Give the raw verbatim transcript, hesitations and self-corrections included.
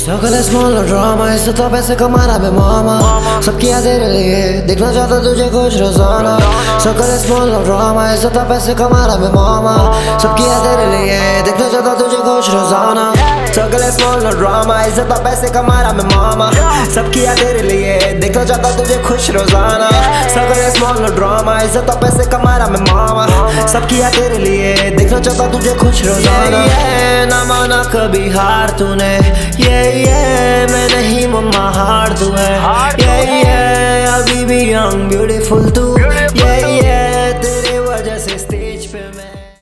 Struggle is small और drama इससे तो पैसे कमाना बे मामा सबकी याद तेरे लिए देखना चाहता तुझे कुछ रोजाना Struggle is small और drama इससे तो पैसे कमाना बे मामा सबकी याद तेरे लिए देखना चाहता तुझे कुछ रोजाना Struggle is small और drama इससे तो पैसे कमाना बे मामा सबकी याद तेरे लिए देखना चाहता तुझे खुश रोजाना Struggle is small और drama इससे तो पैसे कमाना बे मामा सबकी याद तेरे लिए देखना चाहता तुझे खुश रोजाना ना माना कभी हार तूने ये ये मैं नहीं मम्मा हार तू है ये ये अभी भी यंग ब्यूटीफुल तू